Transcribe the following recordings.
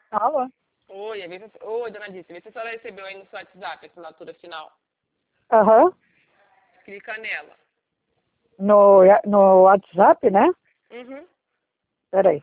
Alô? Oi, oi, dona Disse, vê se a senhora recebeu aí no seu WhatsApp a assinatura final. Aham. Clica nela. No WhatsApp, né? Uhum. Peraí.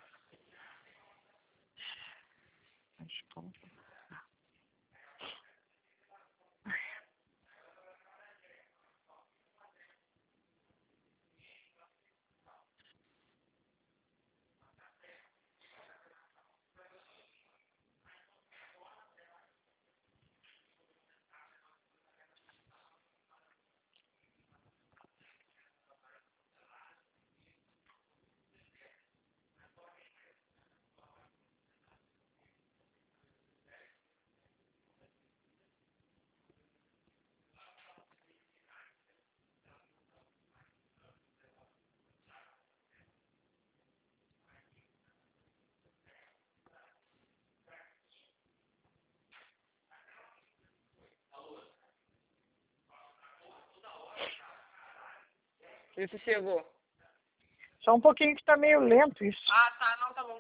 Vê se chegou. Só um pouquinho que tá meio lento isso. Ah, tá, não, tá bom.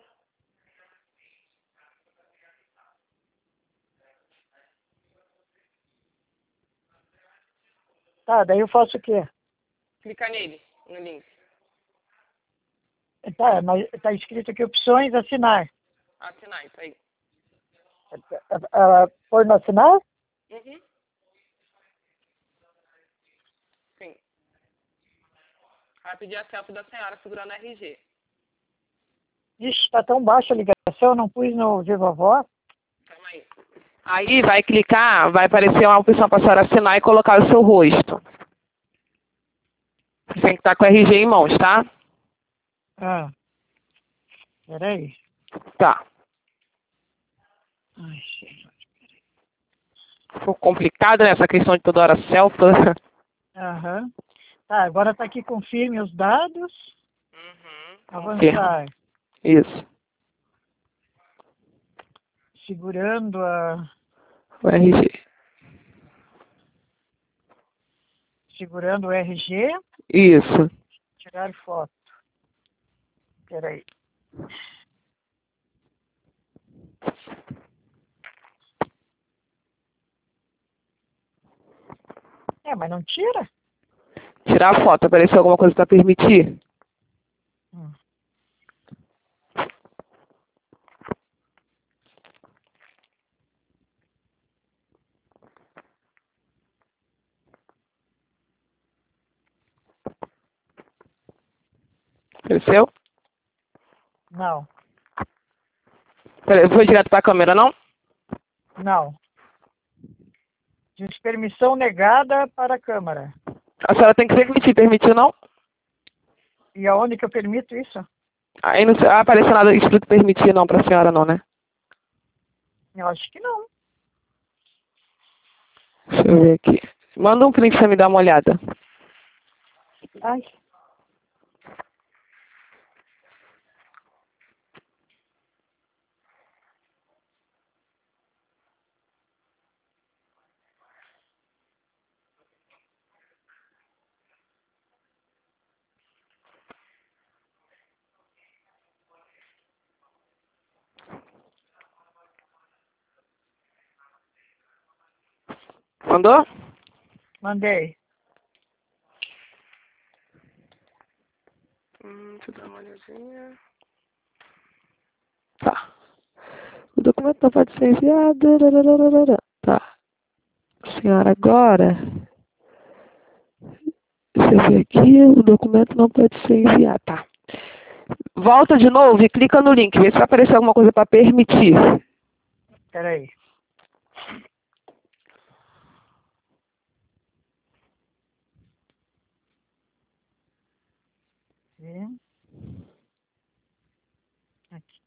Tá, daí eu faço o quê? Clica nele, no link. Tá, mas tá escrito aqui opções, assinar. Assinar, isso aí. Pôr no assinar? Uhum. Sim. Vai pedir a selfie da senhora segurando a RG. Ixi, tá tão baixa a ligação, não pus no Viva Voz. Calma aí. Aí vai clicar, vai aparecer uma opção para a senhora assinar e colocar o seu rosto. Você tem que estar com o RG em mãos, tá? Ah, peraí. Tá. Ai, senhor. Ficou complicado, né? Essa questão de toda hora selfie. Aham. Tá, agora tá aqui, confirme os dados. Uhum. Avançar. Isso. Segurando a... O RG. Segurando o RG. Isso. Tirar foto. Peraí. Mas não tira? Tirar a foto. Apareceu alguma coisa para permitir? Hum. Apareceu? Não, Foi direto para a câmera, não? não. Diz permissão negada para a câmara. A senhora tem que permitir. Permitiu, não? E aonde que eu permito isso? Aí não apareceu nada escrito permitir, não, para a senhora, não, né? Eu acho que não. Deixa eu ver aqui. Manda um print pra me dar uma olhada. Ai. Mandou? Mandei. Deixa eu dar uma olhadinha. Tá. O documento não pode ser enviado. Tá. Senhora, agora. Deixa eu ver aqui. O documento não pode ser enviado. Tá. Volta de novo e clica no link. Vê se vai aparecer alguma coisa para permitir. Peraí. Sim. Aqui.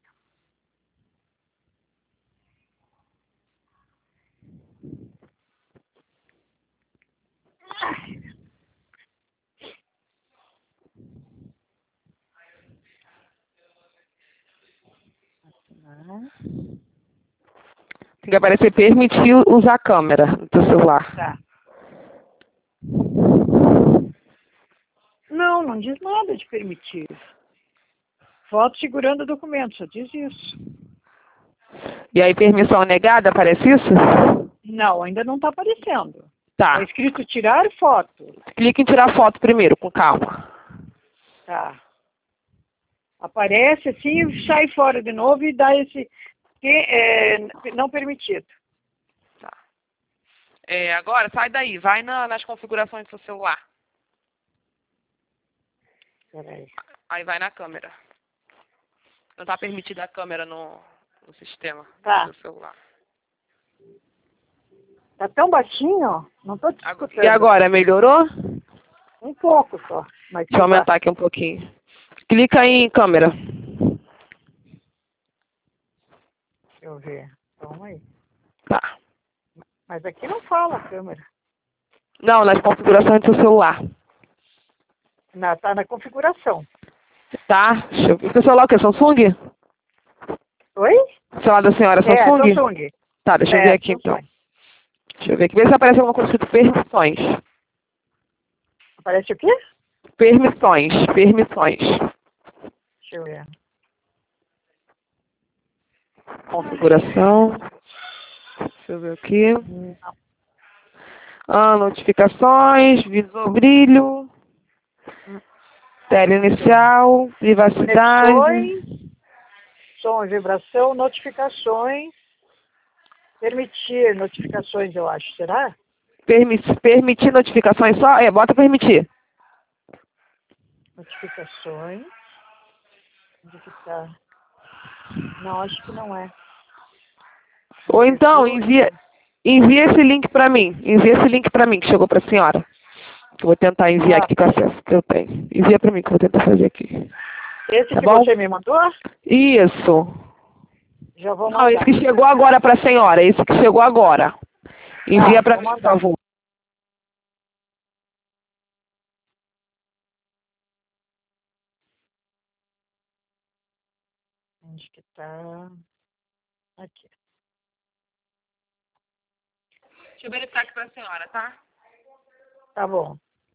Assinar. Tem que aparecer permitir usar a câmera no teu celular. Tá. Não, não diz nada de permitir. Foto segurando o documento, só diz isso. E aí, permissão negada, aparece isso? Não, ainda não está aparecendo. Tá. Está escrito tirar foto. Clique em tirar foto primeiro, com calma. Tá. Aparece assim, sai fora de novo e dá esse não permitido. Tá. Agora, sai daí. Vai nas configurações do seu celular. Peraí. Aí vai na câmera. Não está permitida a câmera no sistema Tá. do celular. Tá tão baixinho, não tô te escutando. E agora, melhorou? Um pouco só. Mas Deixa eu aumentar aqui um pouquinho. Clica em câmera. Deixa eu ver. Calma aí. Tá. Mas aqui não fala a câmera. Não, nas configurações do seu celular. Tá na configuração. Tá? Deixa eu ver. Seu celular é o quê? Samsung? Oi? O celular da senhora é Samsung? Samsung. Tá, deixa eu ver aqui Samsung. então. Deixa eu ver aqui. Vê se aparece alguma coisa escrito permissões. Aparece o quê? Permissões. Permissões. Deixa eu ver. Configuração. Deixa eu ver aqui. Não. Notificações, visor brilho, tela inicial, privacidade. Conexões, som, vibração, notificações. Permitir notificações, eu acho. Será? Permitir notificações só? Bota permitir. Notificações. Onde que tá? Não, acho que não é. Ou então, Virtude. envia esse link pra mim. Envia esse link pra mim, que chegou pra senhora. Eu vou tentar enviar aqui com o acesso que eu tenho. Envia pra mim, que eu vou tentar fazer aqui. Esse Tá que bom? você me mandou? Isso. Já vou Não, esse mandar. que chegou agora pra senhora. Esse que chegou agora. Envia pra Vou mim, por mandar. favor. Onde que tá? Aqui. Deixa eu verificar aqui pra senhora, tá? Tá bom.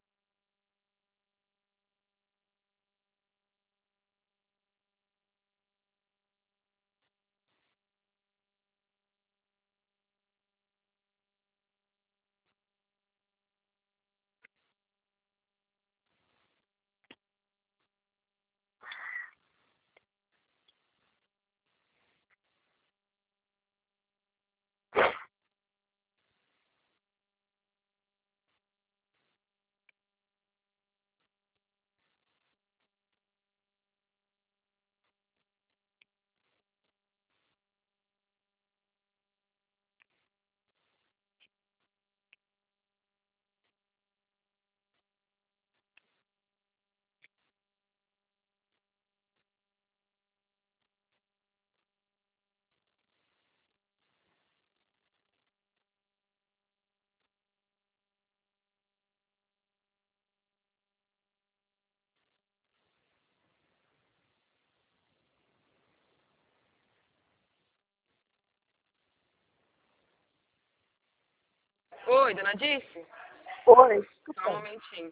Oi, dona Dice? Oi. Só um momentinho.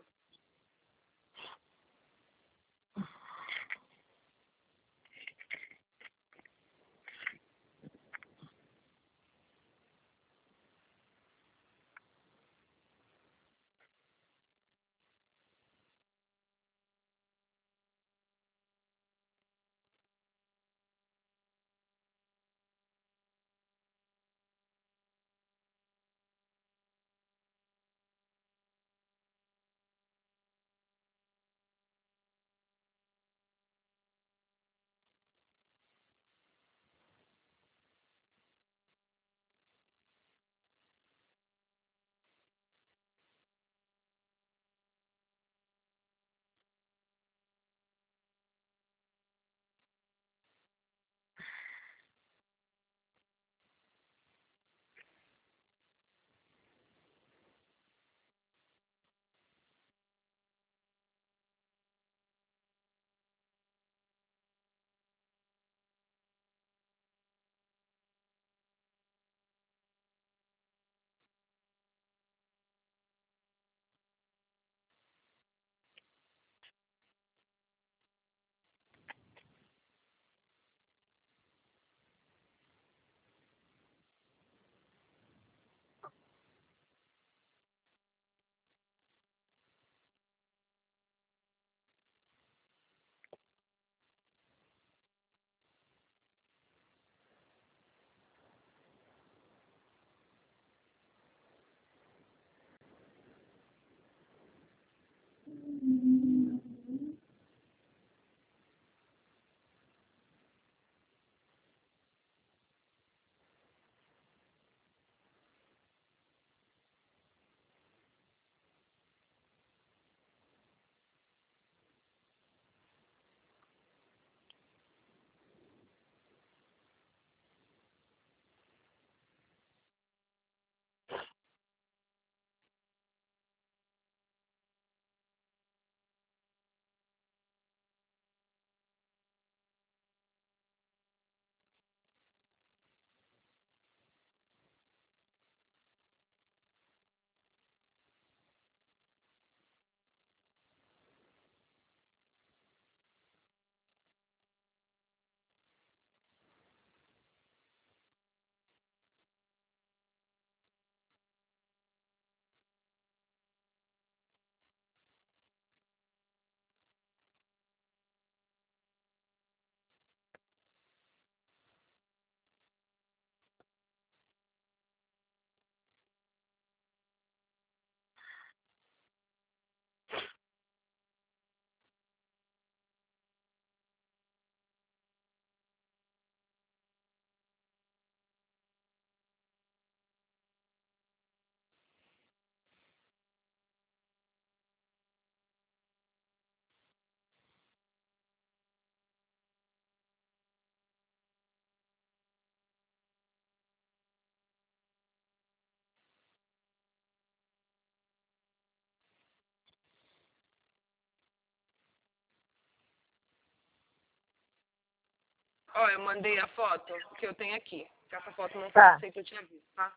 Ó, eu mandei a foto que eu tenho aqui. Que essa foto não Tá. sei que eu tinha visto, tá?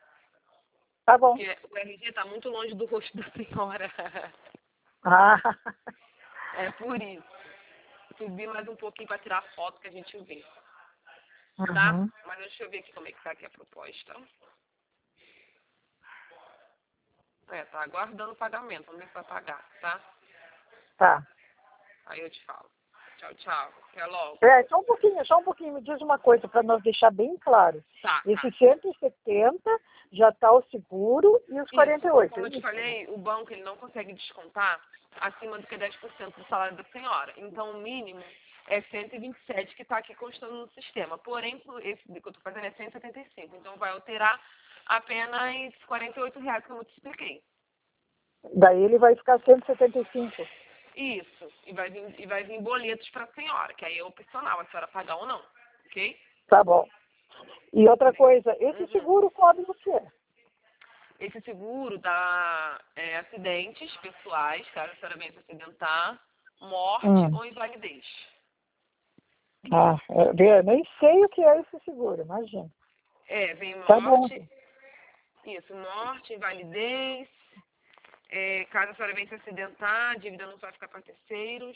Tá bom. Porque o RG tá muito longe do rosto da senhora. Ah, É por isso. Subi mais um pouquinho pra tirar a foto que a gente vê. Tá? uhum. Mas deixa eu ver aqui como é que tá aqui a proposta. Tá aguardando o pagamento. Vamos ver se vai pagar, tá? Tá. Aí eu te falo. Tchau, tchau. Até logo. Só um pouquinho, me diz uma coisa para nós deixar bem claro. Tá. Esse 170 já está o seguro e os Isso. 48. Como eu te Isso. falei, o banco ele não consegue descontar acima do que 10% do salário da senhora. Então, o mínimo é 127 que está aqui constando no sistema. Porém, esse que eu estou fazendo é 175. Então, vai alterar apenas R$ 48, como eu te expliquei. Daí ele vai ficar 175. Isso. E vai vir boletos para a senhora, que aí é opcional a senhora pagar ou não. Ok? Tá bom. E outra coisa, esse Uhum. seguro cobre o quê? Esse seguro dá acidentes pessoais, caso a senhora venha se acidentar, morte ou invalidez. Nem sei o que é esse seguro, imagina. Vem Tá bom. morte, isso, morte, invalidez, caso a senhora venha se acidentar, a dívida não vai ficar para terceiros.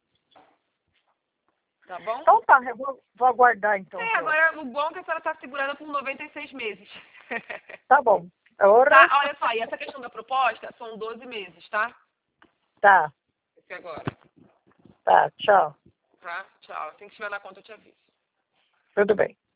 Tá bom? Então tá, eu vou aguardar então. Agora o bom é que a senhora está segurada por 96 meses. Tá bom. Tá, Ora. olha só, e essa questão da proposta são 12 meses, tá? Tá, Esse agora, tá, tchau. tá? Tchau. Assim que estiver na conta eu te aviso. Tudo bem.